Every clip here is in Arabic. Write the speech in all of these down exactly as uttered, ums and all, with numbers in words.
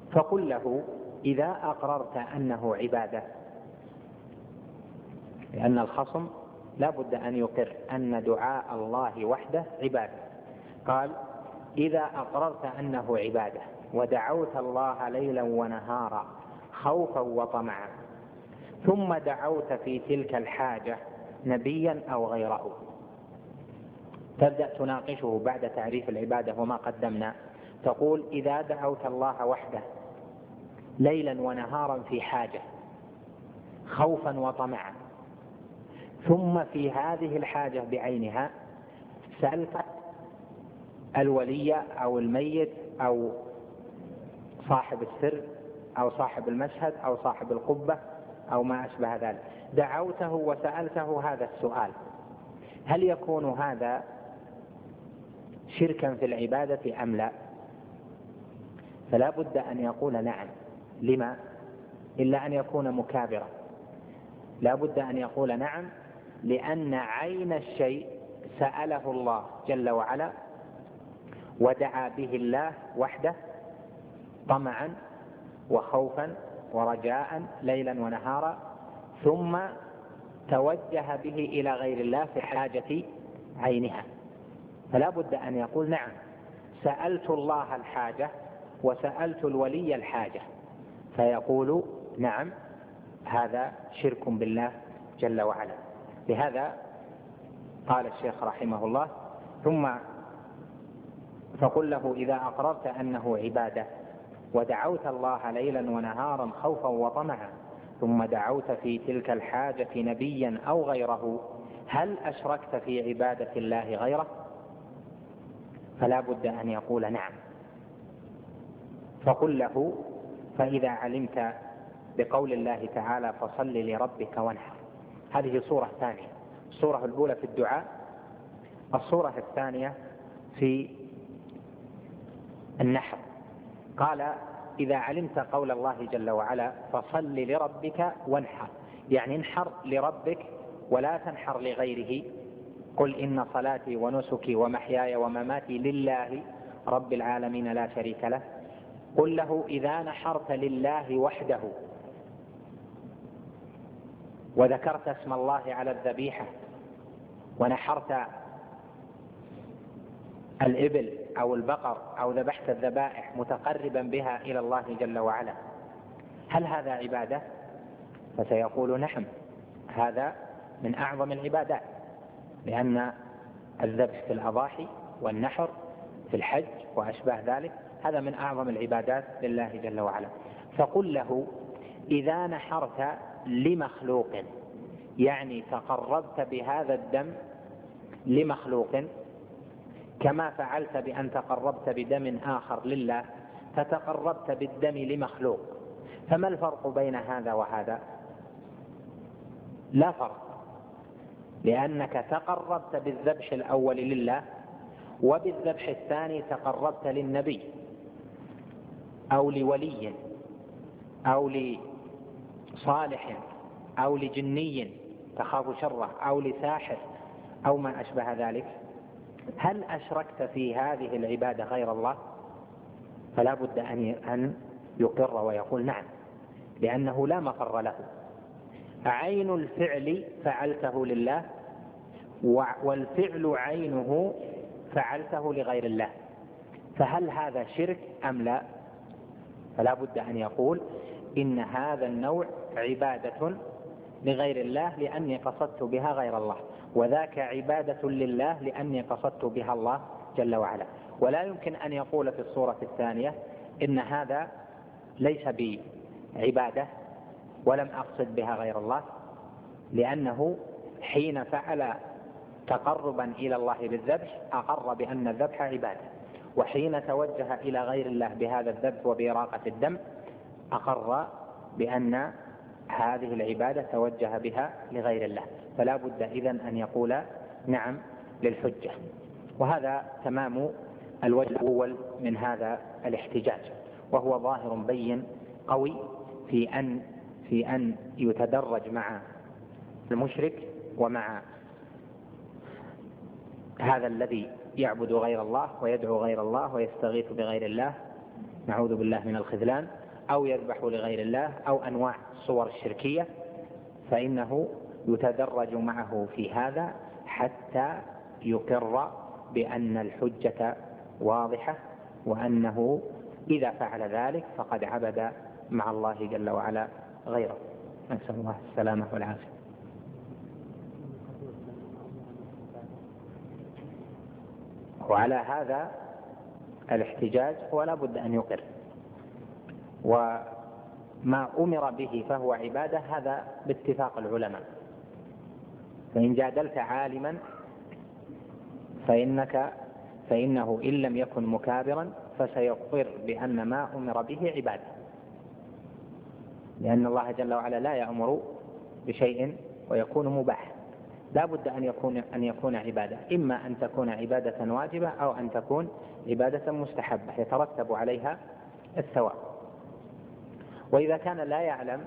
فقل له إذا أقررت أنه عبادة، لأن الخصم لا بد أن يقر أن دعاء الله وحده عبادة. قال إذا أقررت أنه عبادة ودعوت الله ليلا ونهارا خوفا وطمعا، ثم دعوت في تلك الحاجة نبيا أو غيره، تبدأ تناقشه بعد تعريف العبادة وما قدمنا. تقول إذا دعوت الله وحده ليلا ونهارا في حاجة خوفا وطمعا، ثم في هذه الحاجة بعينها سألت الولي أو الميت أو صاحب السر أو صاحب المشهد أو صاحب القبة أو ما أشبه ذلك، دعوته وسألته هذا السؤال، هل يكون هذا شركا في العبادة أم لا؟ فلا بد أن يقول نعم. لما؟ إلا أن يكون مكابرا. لا بد أن يقول نعم، لأن عين الشيء سأله الله جل وعلا ودعا به الله وحده طمعا وخوفا ورجاء ليلا ونهارا، ثم توجه به إلى غير الله في حاجة عينها، فلا بد أن يقول نعم سألت الله الحاجة وسألت الولي الحاجة، فيقول نعم هذا شرك بالله جل وعلا. لهذا قال الشيخ رحمه الله ثم فقل له إذا أقررت أنه عبادة ودعوت الله ليلا ونهارا خوفا وطمعا، ثم دعوت في تلك الحاجة نبيا أو غيره، هل أشركت في عبادة الله غيره؟ فلا بد أن يقول نعم. فقل له فإذا علمت بقول الله تعالى فصل لربك وانحر، هذه صورة ثانية. الصورة الأولى في الدعاء، الصورة الثانية في النحر. قال إذا علمت قول الله جل وعلا فصل لربك وانحر، يعني انحر لربك ولا تنحر لغيره. قل إن صلاتي ونسكي ومحياي ومماتي لله رب العالمين لا شريك له. قل له إذا نحرت لله وحده وذكرت اسم الله على الذبيحة ونحرت الإبل أو البقر أو ذبحت الذبائح متقربا بها إلى الله جل وعلا، هل هذا عبادة؟ فسيقول نعم هذا من أعظم العبادات، لأن الذبح في الأضاحي والنحر في الحج وأشباه ذلك هذا من أعظم العبادات لله جل وعلا. فقل له إذا نحرت لمخلوق، يعني تقربت بهذا الدم لمخلوق كما فعلت بأن تقربت بدم آخر لله، فتقربت بالدم لمخلوق، فما الفرق بين هذا وهذا؟ لا فرق، لأنك تقربت بالذبح الأول لله، وبالذبح الثاني تقربت للنبي أو لولي أو لصالح أو لجني تخاف شره أو لساحر أو ما أشبه ذلك. هل أشركت في هذه العبادة غير الله؟ فلا بد أن يقر ويقول نعم، لأنه لا مفر له. عين الفعل فعلته لله، والفعل عينه فعلته لغير الله، فهل هذا شرك أم لا؟ فلا بد أن يقول إن هذا النوع عبادة لغير الله لأني قصدت بها غير الله، وذاك عبادة لله لأني قصدت بها الله جل وعلا. ولا يمكن أن يقول في الصورة الثانية إن هذا ليس بعبادة ولم أقصد بها غير الله، لأنه حين فعل تقربا إلى الله بالذبح أقر بأن الذبح عبادة، وحين توجه إلى غير الله بهذا الذبح وبإراقة الدم أقر بأن هذه العبادة توجه بها لغير الله. فلا بد إذن أن يقول نعم للحجة. وهذا تمام الوجه الأول من هذا الاحتجاج، وهو ظاهر بين قوي في أن في أن يتدرج مع المشرك ومع هذا الذي يعبد غير الله ويدعو غير الله ويستغيث بغير الله نعوذ بالله من الخذلان، أو يذبح لغير الله، أو أنواع الصور الشركية، فإنه يتدرج معه في هذا حتى يقر بأن الحجة واضحة، وأنه إذا فعل ذلك فقد عبد مع الله جل وعلا غيره. نسأل الله السلامة والعافية. وعلى هذا الاحتجاج ولا بد أن يقر، وما أمر به فهو عبادة، هذا باتفاق العلماء. فإن جادلت عالما فإنك فإنه إن لم يكن مكابرا فسيقر بأن ما أمر به عبادة، لأن الله جل وعلا لا يأمر بشيء ويكون مباح، لا بد أن يكون أن يكون عبادة، إما أن تكون عبادة واجبة أو أن تكون عبادة مستحبة يترتب عليها الثواب. وإذا كان لا يعلم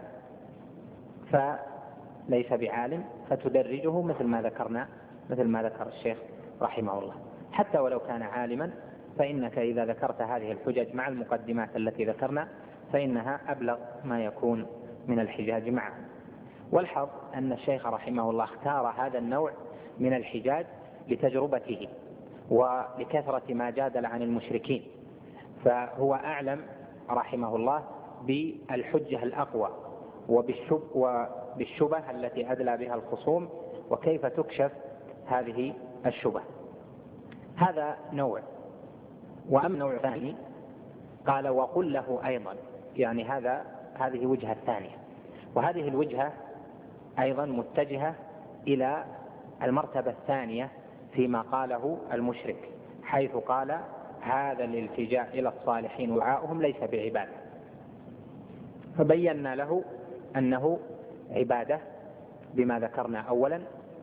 فليس بعالم، فتدرجه مثل ما ذكرنا مثل ما ذكر الشيخ رحمه الله. حتى ولو كان عالما فإنك إذا ذكرت هذه الحجج مع المقدمات التي ذكرنا فإنها أبلغ ما يكون من الحجاج معه. والحظ أن الشيخ رحمه الله اختار هذا النوع من الحجاج لتجربته ولكثرة ما جادل عن المشركين، فهو أعلم رحمه الله بالحجة الأقوى وبالشب وبالشبه التي أدلى بها الخصوم وكيف تكشف هذه الشبه. هذا نوع. وأما نوع ثاني قال وقل له أيضا، يعني هذا هذه وجهة ثانية، وهذه الوجهة أيضا متجهة إلى المرتبة الثانية فيما قاله المشرك، حيث قال هذا الالتجاء إلى الصالحين ودعاؤهم ليس بعبادة، فبينا له أنه عبادة بما ذكرنا أولا.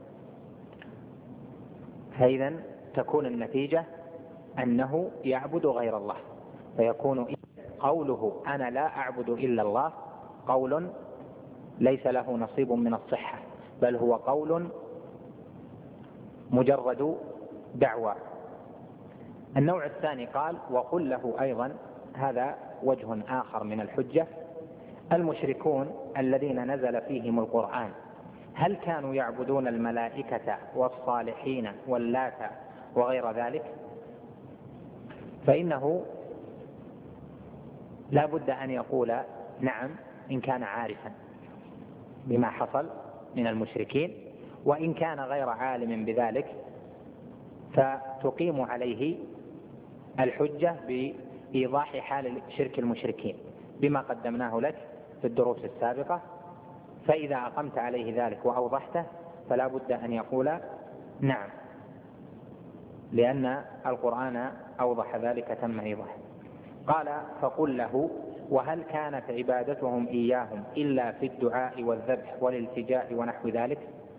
فإذا تكون النتيجة أنه يعبد غير الله، فيكون قوله أنا لا أعبد إلا الله قول ليس له نصيب من الصحة، بل هو قول مجرد دعوة. النوع الثاني قال وقل له أيضا، هذا وجه آخر من الحجة. المشركون الذين نزل فيهم القرآن هل كانوا يعبدون الملائكة والصالحين واللات وغير ذلك؟ فإنه لا بد أن يقول نعم إن كان عارفا بما حصل من المشركين، وإن كان غير عالم بذلك فتقيم عليه الحجة بإيضاح حال شرك المشركين بما قدمناه لك في الدروس السابقة. فإذا أقمت عليه ذلك وأوضحته فلا بد أن يقول نعم، لأن القرآن أوضح ذلك تم إيضاحه. قال فقل له وهل كانت عبادتهم إياهم إلا في الدعاء والذبح والالتجاء ونحو ذلك؟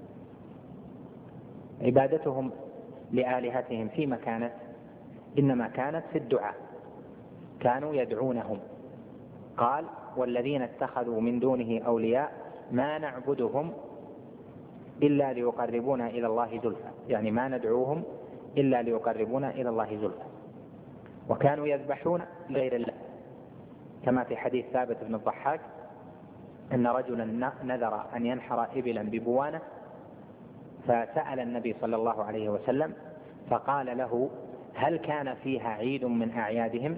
عبادتهم لآلهتهم فيما كانت؟ إنما كانت في الدعاء، كانوا يدعونهم. قال والذين اتخذوا من دونه أولياء ما نعبدهم إلا ليقربونا إلى الله زلفى، يعني ما ندعوهم إلا ليقربونا إلى الله زلفى. وكانوا يذبحون لغير الله، كما في حديث ثابت بن الضحاك أن رجلا نذر أن ينحر إبلا ببوانة، فسأل النبي صلى الله عليه وسلم فقال له هل كان فيها عيد من أعيادهم؟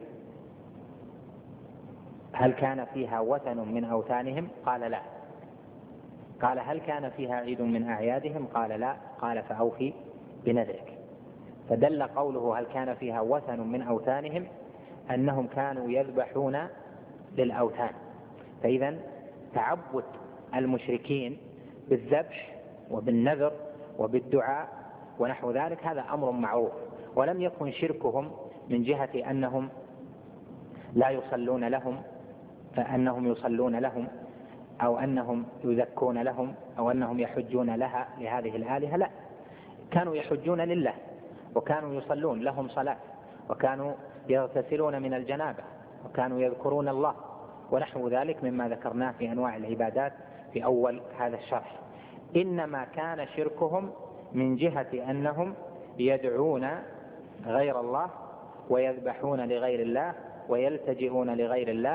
هل كان فيها وثن من أوثانهم؟ قال لا. قال هل كان فيها عيد من أعيادهم؟ قال لا. قال فأوفي بنذرك. فدل قوله هل كان فيها وثن من أوثانهم أنهم كانوا يذبحون للأوثان. فإذا تعبد المشركين بالذبح وبالنذر وبالدعاء ونحو ذلك هذا أمر معروف، ولم يكن شركهم من جهة أنهم لا يصلون لهم فأنهم يصلون لهم أو أنهم يذكون لهم أو أنهم يحجون لها لهذه الآلهة، لا، كانوا يحجون لله وكانوا يصلون لهم صلاة وكانوا يغتسلون من الجنابة وكانوا يذكرون الله ونحو ذلك مما ذكرناه في أنواع العبادات في أول هذا الشرح. إنما كان شركهم من جهة أنهم يدعون غير الله ويذبحون لغير الله ويلتجئون لغير الله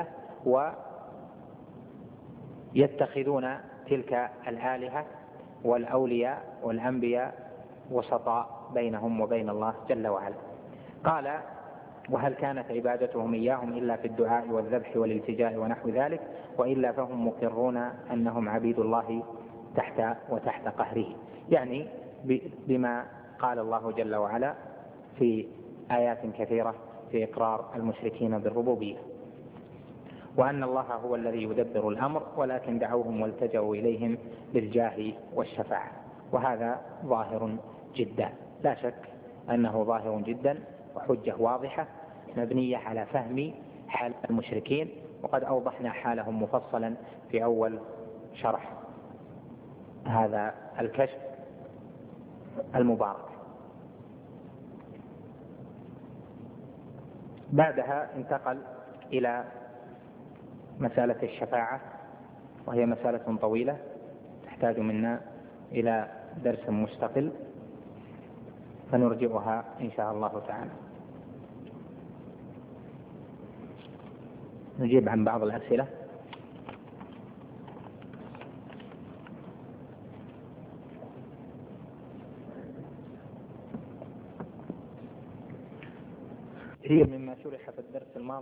ويتخذون تلك الآلهة والأولياء والأنبياء وسطاء بينهم وبين الله جل وعلا. قال: وهل كانت عبادتهم إياهم إلا في الدعاء والذبح والالتجاء ونحو ذلك، وإلا فهم مقرون أنهم عبيد الله تحت وتحت قهره، يعني بما قال الله جل وعلا في آيات كثيرة في إقرار المشركين بالربوبية، وأن الله هو الذي يدبر الأمر ولكن دعوهم والتجأوا إليهم للجاه والشفاعة. وهذا ظاهر جدا، لا شك أنه ظاهر جدا وحجة واضحة مبنية على فهم حال المشركين، وقد أوضحنا حالهم مفصلا في أول شرح هذا الكشف المبارك. بعدها انتقل إلى مسألة الشفاعة، وهي مسألة طويلة تحتاج منا إلى درس مستقل، فنرجئها إن شاء الله تعالى. نجيب عن بعض الأسئلة. هي مما شرح في الدرس الماضي